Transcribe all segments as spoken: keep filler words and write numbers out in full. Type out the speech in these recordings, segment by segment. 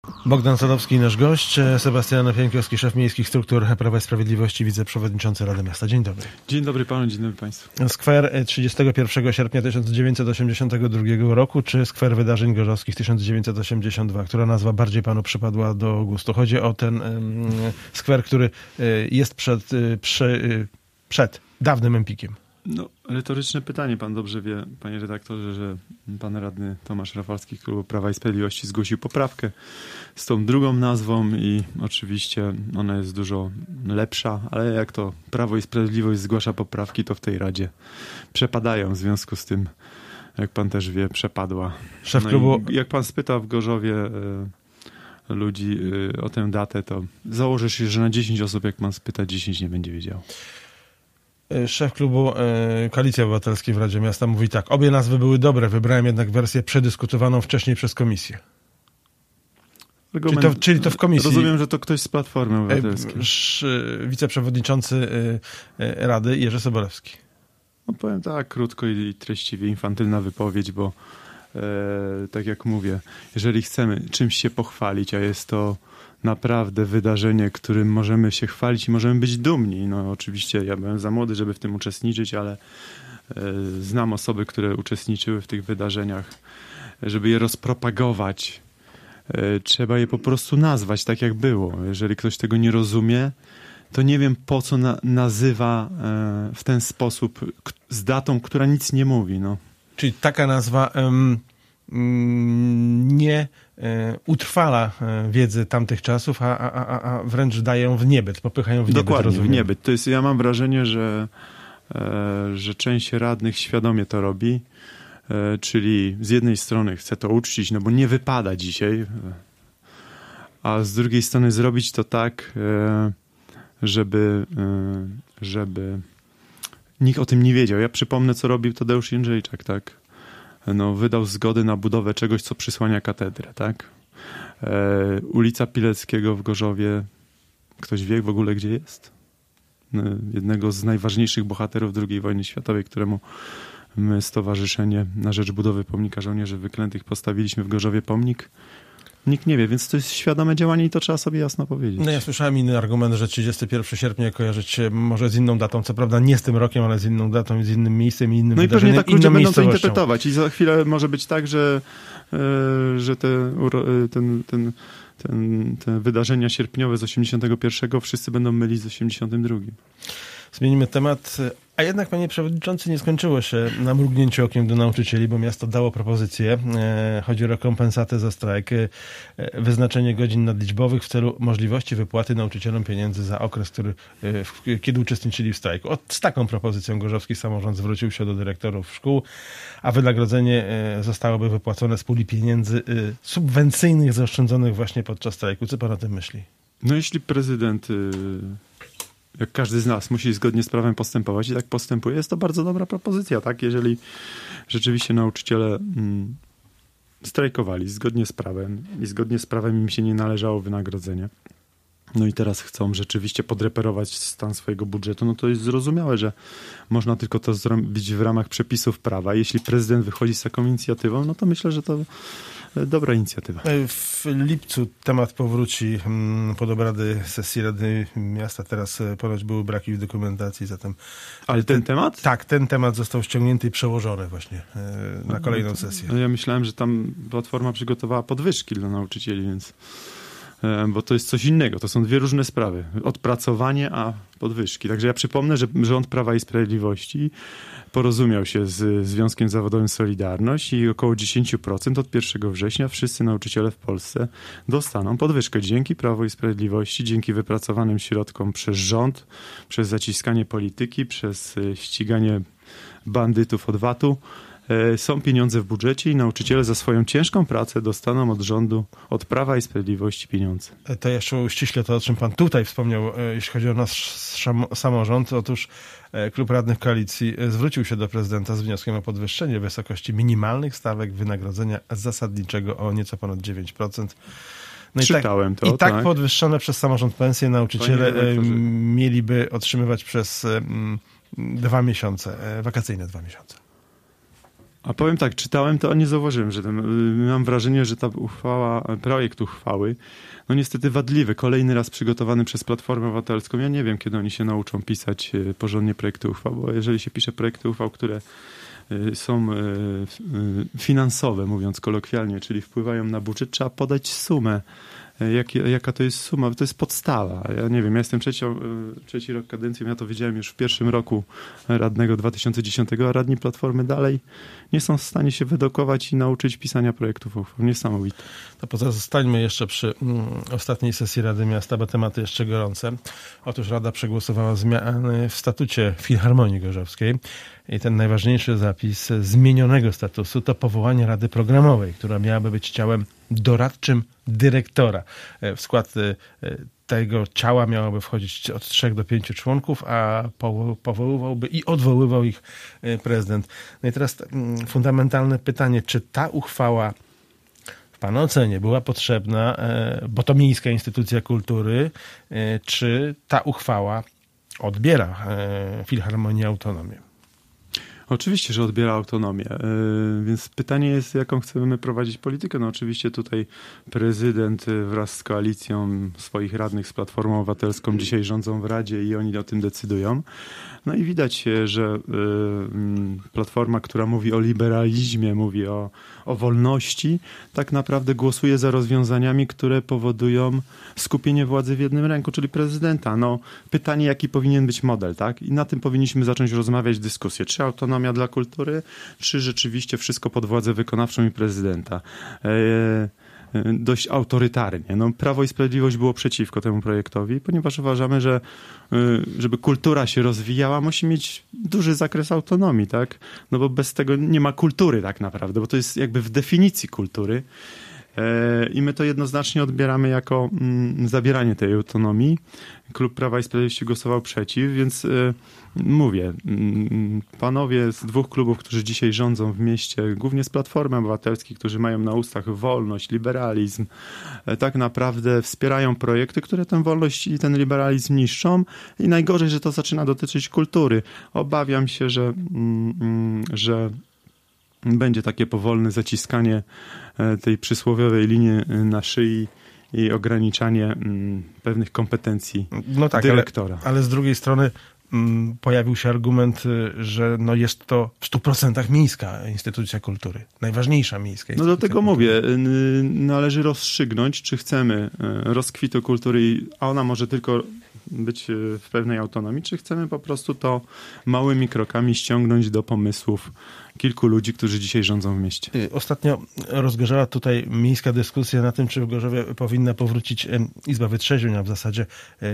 Bogdan Sadowski, nasz gość, Sebastian Pieńkowski, szef miejskich struktur Prawa i Sprawiedliwości, wiceprzewodniczący Rady Miasta. Dzień dobry. Dzień dobry panu, dzień dobry państwu. Skwer trzydziestego pierwszego sierpnia tysiąc dziewięćset osiemdziesiątego drugiego roku, czy skwer wydarzeń gorzowskich tysiąc dziewięćset osiemdziesiątego drugiego? Która nazwa bardziej panu przypadła do gustu? Chodzi o ten um, skwer, który jest przed, prze, przed dawnym Empikiem. No, retoryczne pytanie. Pan dobrze wie, panie redaktorze, że pan radny Tomasz Rafalski z klubu Prawa i Sprawiedliwości zgłosił poprawkę z tą drugą nazwą i oczywiście ona jest dużo lepsza, ale jak to Prawo i Sprawiedliwość zgłasza poprawki, to w tej Radzie przepadają. W związku z tym, jak pan też wie, przepadła. Szef no klubu... Jak pan spyta w Gorzowie y, ludzi y, o tę datę, to założę się, że na dziesięć osób, jak pan spyta, dziesięć nie będzie wiedział. Szef klubu e, Koalicji Obywatelskiej w Radzie Miasta mówi tak: obie nazwy były dobre, wybrałem jednak wersję przedyskutowaną wcześniej przez komisję. Argument, czyli, to, czyli to w komisji... Rozumiem, że to ktoś z Platformy Obywatelskiej. E, sz, wiceprzewodniczący e, Rady Jerzy Sobolewski. No powiem tak, krótko i treściwie, infantylna wypowiedź, bo e, tak jak mówię, jeżeli chcemy czymś się pochwalić, a jest to naprawdę wydarzenie, którym możemy się chwalić i możemy być dumni. No oczywiście ja byłem za młody, żeby w tym uczestniczyć, ale e, znam osoby, które uczestniczyły w tych wydarzeniach. Żeby je rozpropagować, e, trzeba je po prostu nazwać tak, jak było. Jeżeli ktoś tego nie rozumie, to nie wiem, po co na, nazywa e, w ten sposób k- z datą, która nic nie mówi. No. Czyli taka nazwa um, nie e, utrwala e, wiedzy tamtych czasów, a, a, a, a wręcz daje ją w niebyt, popychają w niebyt. Dokładnie, rozumiem. w niebyt. To jest, ja mam wrażenie, że, e, że część radnych świadomie to robi, e, czyli z jednej strony chce to uczcić, no bo nie wypada dzisiaj, a z drugiej strony zrobić to tak, e, żeby, e, żeby nikt o tym nie wiedział. Ja przypomnę, co robił Tadeusz Jędrzejczak, tak? No, wydał zgodę na budowę czegoś, co przysłania katedrę, tak? E, ulica Pileckiego w Gorzowie, ktoś wie w ogóle, gdzie jest? E, jednego z najważniejszych bohaterów drugiej wojny światowej, któremu my, Stowarzyszenie na Rzecz Budowy Pomnika Żołnierzy Wyklętych, postawiliśmy w Gorzowie pomnik. Nikt nie wie, więc to jest świadome działanie i to trzeba sobie jasno powiedzieć. No ja słyszałem inny argument, że trzydziestego pierwszego sierpnia kojarzyć się może z inną datą, co prawda nie z tym rokiem, ale z inną datą i z innym miejscem i innym no wydarzeniem. No i pewnie tak ludzie będą to miejscowością. interpretować i za chwilę może być tak, że, yy, że te, ten, ten, ten, te wydarzenia sierpniowe z osiemdziesiątego pierwszego wszyscy będą mylić z osiemdziesiątym drugim. Zmienimy temat. A jednak, panie przewodniczący, nie skończyło się na mrugnięciu okiem do nauczycieli, bo miasto dało propozycję. Chodzi o rekompensatę za strajk, wyznaczenie godzin nadliczbowych w celu możliwości wypłaty nauczycielom pieniędzy za okres, który, kiedy uczestniczyli w strajku. O, z taką propozycją gorzowski samorząd zwrócił się do dyrektorów szkół, a wynagrodzenie zostałoby wypłacone z puli pieniędzy subwencyjnych zaoszczędzonych właśnie podczas strajku. Co pan o tym myśli? No jeśli prezydent... Yy... jak każdy z nas musi zgodnie z prawem postępować i tak postępuje, jest to bardzo dobra propozycja, tak? Jeżeli rzeczywiście nauczyciele mm, strajkowali zgodnie z prawem i zgodnie z prawem im się nie należało wynagrodzenie, no i teraz chcą rzeczywiście podreperować stan swojego budżetu, no to jest zrozumiałe, że można tylko to zrobić w ramach przepisów prawa. Jeśli prezydent wychodzi z taką inicjatywą, no to myślę, że to dobra inicjatywa. W lipcu temat powróci pod obrady sesji Rady Miasta. Teraz ponoć były braki w dokumentacji, zatem... Ale ten, ten temat? Tak, ten temat został ściągnięty i przełożony właśnie na kolejną sesję. Ja myślałem, że tam Platforma przygotowała podwyżki dla nauczycieli, więc... bo to jest coś innego, to są dwie różne sprawy. Odpracowanie, a podwyżki. Także ja przypomnę, że rząd Prawa i Sprawiedliwości porozumiał się z Związkiem Zawodowym Solidarność i około dziesięć procent od pierwszego września wszyscy nauczyciele w Polsce dostaną podwyżkę. Dzięki Prawu i Sprawiedliwości, dzięki wypracowanym środkom przez rząd, przez zaciskanie polityki, przez ściganie bandytów od V A T-u, są pieniądze w budżecie i nauczyciele za swoją ciężką pracę dostaną od rządu, od Prawa i Sprawiedliwości pieniądze. To jeszcze uściśle to, o czym pan tutaj wspomniał, jeśli chodzi o nasz samorząd. Otóż Klub Radnych Koalicji zwrócił się do prezydenta z wnioskiem o podwyższenie wysokości minimalnych stawek wynagrodzenia zasadniczego o nieco ponad dziewięć procent. No Czytałem i tak, to. I tak, tak podwyższone przez samorząd pensje nauczyciele mieliby otrzymywać przez dwa miesiące, wakacyjne dwa miesiące. A powiem tak, czytałem to, a nie zauważyłem, że ten, mam wrażenie, że ta uchwała, projekt uchwały, no niestety wadliwy, kolejny raz przygotowany przez Platformę Obywatelską. Ja nie wiem, kiedy oni się nauczą pisać porządnie projekty uchwał, bo jeżeli się pisze projekty uchwał, które są finansowe, mówiąc kolokwialnie, czyli wpływają na budżet, trzeba podać sumę. Jak, jaka to jest suma? To jest podstawa. Ja nie wiem, ja jestem trzecią, trzeci rok kadencji, ja to wiedziałem już w pierwszym roku radnego dwa tysiące dziesiątego, a radni Platformy dalej nie są w stanie się wyedukować i nauczyć pisania projektów uchwał. Niesamowite. To pozostańmy jeszcze przy mm, ostatniej sesji Rady Miasta, bo tematy jeszcze gorące. Otóż Rada przegłosowała zmiany w statucie Filharmonii Gorzowskiej i ten najważniejszy zapis zmienionego statusu to powołanie Rady Programowej, która miałaby być ciałem doradczym dyrektora. W skład tego ciała miałoby wchodzić od trzech do pięciu członków, a powoływałby i odwoływał ich prezydent. No i teraz fundamentalne pytanie, czy ta uchwała w pana ocenie była potrzebna, bo to miejska instytucja kultury, czy ta uchwała odbiera Filharmonii autonomię? Oczywiście, że odbiera autonomię, więc pytanie jest, jaką chcemy prowadzić politykę. No oczywiście tutaj prezydent wraz z koalicją swoich radnych z Platformą Obywatelską dzisiaj rządzą w Radzie i oni o tym decydują. No i widać, że Platforma, która mówi o liberalizmie, mówi o, o wolności, tak naprawdę głosuje za rozwiązaniami, które powodują skupienie władzy w jednym ręku, czyli prezydenta. No, pytanie, jaki powinien być model, tak? I na tym powinniśmy zacząć rozmawiać, dyskusję. Czy autonomia dla kultury, czy rzeczywiście wszystko pod władzę wykonawczą i prezydenta? E- dość autorytarnie. No, Prawo i Sprawiedliwość było przeciwko temu projektowi, ponieważ uważamy, że żeby kultura się rozwijała, musi mieć duży zakres autonomii, tak? No bo bez tego nie ma kultury tak naprawdę, bo to jest jakby w definicji kultury. I my to jednoznacznie odbieramy jako zabieranie tej autonomii. Klub Prawa i Sprawiedliwości głosował przeciw, więc mówię, panowie z dwóch klubów, którzy dzisiaj rządzą w mieście, głównie z Platformy Obywatelskiej, którzy mają na ustach wolność, liberalizm, tak naprawdę wspierają projekty, które tę wolność i ten liberalizm niszczą i najgorzej, że to zaczyna dotyczyć kultury. Obawiam się, że, że będzie takie powolne zaciskanie tej przysłowiowej linii na szyi i ograniczanie mm, pewnych kompetencji no tak, dyrektora. Ale, ale z drugiej strony mm, pojawił się argument, że no jest to w stu procentach miejska instytucja kultury. Najważniejsza miejska instytucja No do tego kultury. mówię. Należy rozstrzygnąć, czy chcemy rozkwitu kultury, a ona może tylko być w pewnej autonomii, czy chcemy po prostu to małymi krokami ściągnąć do pomysłów kilku ludzi, którzy dzisiaj rządzą w mieście. Ostatnio rozgorzała tutaj miejska dyskusja na tym, czy w Gorzowie powinna powrócić Izba Wytrzeźwień, a w zasadzie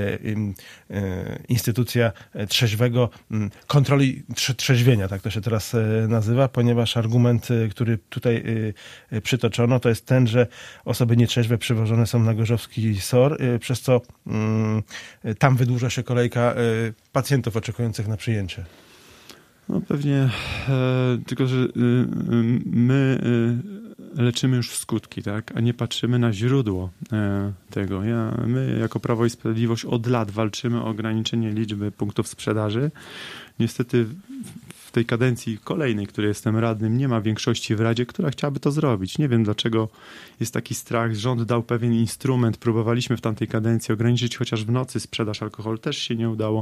instytucja trzeźwego, kontroli trzeźwienia, tak to się teraz nazywa, ponieważ argument, który tutaj przytoczono, to jest ten, że osoby nietrzeźwe przywożone są na gorzowski S O R, przez co tam wydłuża się kolejka pacjentów oczekujących na przyjęcie. No pewnie, e, tylko że y, y, my y, leczymy już skutki, tak, a nie patrzymy na źródło e, tego. Ja, my jako Prawo i Sprawiedliwość od lat walczymy o ograniczenie liczby punktów sprzedaży. Niestety w, w tej kadencji kolejnej, której jestem radnym, nie ma większości w Radzie, która chciałaby to zrobić. Nie wiem, dlaczego jest taki strach. Rząd dał pewien instrument. Próbowaliśmy w tamtej kadencji ograniczyć chociaż w nocy sprzedaż alkoholu. Też się nie udało.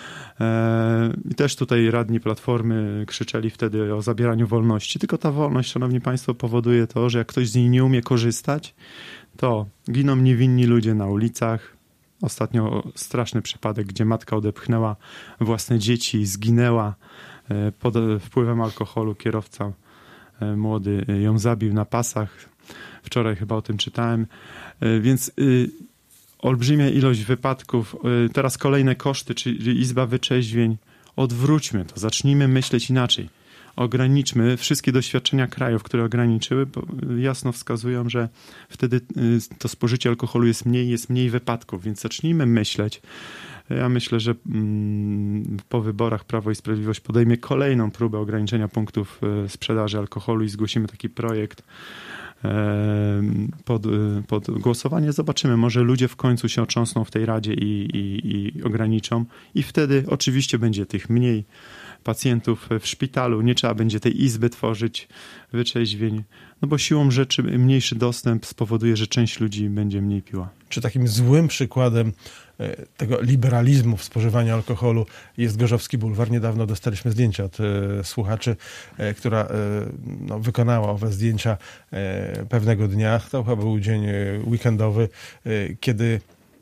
I też tutaj radni Platformy krzyczeli wtedy o zabieraniu wolności. Tylko ta wolność, szanowni państwo, powoduje to, że jak ktoś z niej nie umie korzystać, to giną niewinni ludzie na ulicach. Ostatnio straszny przypadek, gdzie matka odepchnęła własne dzieci i zginęła pod wpływem alkoholu. Kierowca młody ją zabił na pasach. Wczoraj chyba o tym czytałem. Więc olbrzymia ilość wypadków, teraz kolejne koszty, czyli Izba Wytrzeźwień. Odwróćmy to, zacznijmy myśleć inaczej. Ograniczmy wszystkie doświadczenia krajów, które ograniczyły, bo jasno wskazują, że wtedy to spożycie alkoholu jest mniej, jest mniej wypadków, więc zacznijmy myśleć. Ja myślę, że po wyborach Prawo i Sprawiedliwość podejmie kolejną próbę ograniczenia punktów sprzedaży alkoholu i zgłosimy taki projekt pod, pod głosowanie. Zobaczymy, może ludzie w końcu się otrząsną w tej Radzie i, i, i ograniczą i wtedy oczywiście będzie tych mniej pacjentów w szpitalu, nie trzeba będzie tej izby tworzyć, wyczeźwień, no bo siłą rzeczy mniejszy dostęp spowoduje, że część ludzi będzie mniej piła. Czy takim złym przykładem tego liberalizmu w spożywaniu alkoholu jest Gorzowski Bulwar? Niedawno dostaliśmy zdjęcia od e, słuchaczy, e, która e, no, wykonała owe zdjęcia e, pewnego dnia. To chyba był dzień weekendowy, e, kiedy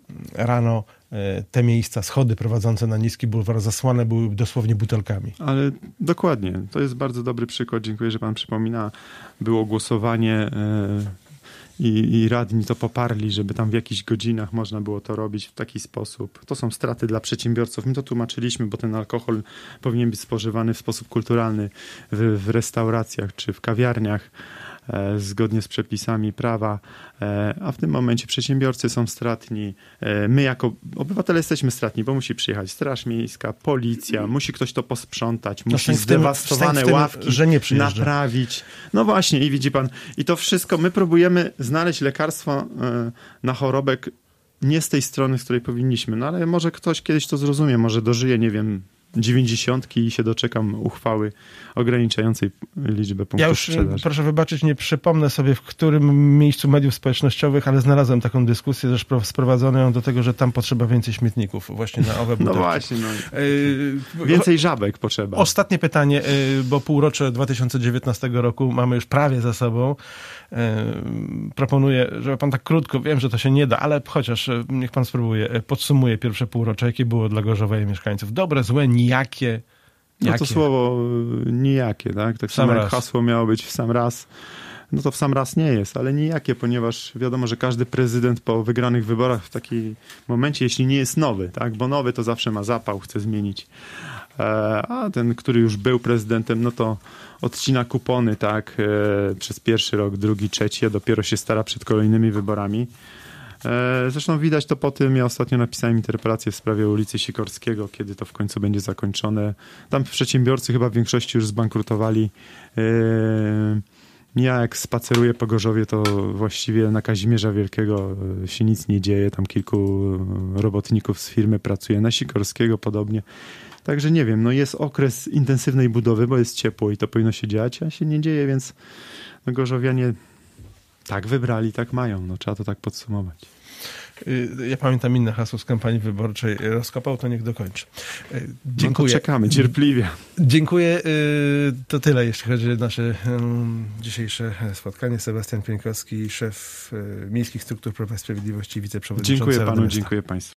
rano e, te miejsca, schody prowadzące na Niski Bulwar zasłane były dosłownie butelkami. Ale dokładnie, to jest bardzo dobry przykład. Dziękuję, że pan przypomina. Było głosowanie e, I, i radni to poparli, żeby tam w jakichś godzinach można było to robić w taki sposób. To są straty dla przedsiębiorców. My to tłumaczyliśmy, bo ten alkohol powinien być spożywany w sposób kulturalny w, w restauracjach czy w kawiarniach e, zgodnie z przepisami prawa, e, a w tym momencie przedsiębiorcy są stratni. E, my jako obywatele jesteśmy stratni, bo musi przyjechać Straż Miejska, policja, musi ktoś to posprzątać, No musi w tym, zdewastowane w tym, ławki że nie przyjeżdża. naprawić. No właśnie i widzi pan, i to wszystko, my próbujemy znaleźć lekarstwo na chorobę nie z tej strony, z której powinniśmy, no ale może ktoś kiedyś to zrozumie, może dożyje, nie wiem, dziewięćdziesiątki i się doczekam uchwały ograniczającej liczbę punktów Ja już, sprzedaży. proszę wybaczyć, nie przypomnę sobie, w którym miejscu mediów społecznościowych, ale znalazłem taką dyskusję, też sprowadzono ją do tego, że tam potrzeba więcej śmietników właśnie na owe butelki. No właśnie. No. Yy, Więcej żabek potrzeba. Ostatnie pytanie, yy, bo półrocze dwa tysiące dziewiętnastego roku mamy już prawie za sobą. Yy, proponuję, żeby pan tak krótko, wiem, że to się nie da, ale chociaż yy, niech pan spróbuje, podsumuje pierwsze półrocze, jakie było dla Gorzowa i mieszkańców. Dobre, złe, nijakie. No Jakie? to słowo nijakie, tak? Tak samo jak hasło miało być w sam raz. No to w sam raz nie jest, ale nijakie, ponieważ wiadomo, że każdy prezydent po wygranych wyborach w takim momencie, jeśli nie jest nowy, tak? Bo nowy to zawsze ma zapał, chce zmienić. A ten, który już był prezydentem, no to odcina kupony, tak? Przez pierwszy rok, drugi, trzeci, a dopiero się stara przed kolejnymi wyborami. Zresztą widać to po tym, ja ostatnio napisałem interpelację w sprawie ulicy Sikorskiego, kiedy to w końcu będzie zakończone. Tam przedsiębiorcy chyba w większości już zbankrutowali. Ja jak spaceruję po Gorzowie, to właściwie na Kazimierza Wielkiego się nic nie dzieje. Tam kilku robotników z firmy pracuje, na Sikorskiego podobnie. Także nie wiem, no jest okres intensywnej budowy, bo jest ciepło i to powinno się dziać, a się nie dzieje, więc no Gorzowianie tak wybrali, tak mają. No, trzeba to tak podsumować. Ja pamiętam inne hasło z kampanii wyborczej. Rozkopał, to niech dokończy. Dziękuję. No to czekamy cierpliwie. Dziękuję. To tyle, jeśli chodzi o nasze dzisiejsze spotkanie. Sebastian Pieńkowski, szef Miejskich Struktur Prawa i Sprawiedliwości, wiceprzewodniczący Dziękuję Rady panu, Miasta. dziękuję państwu.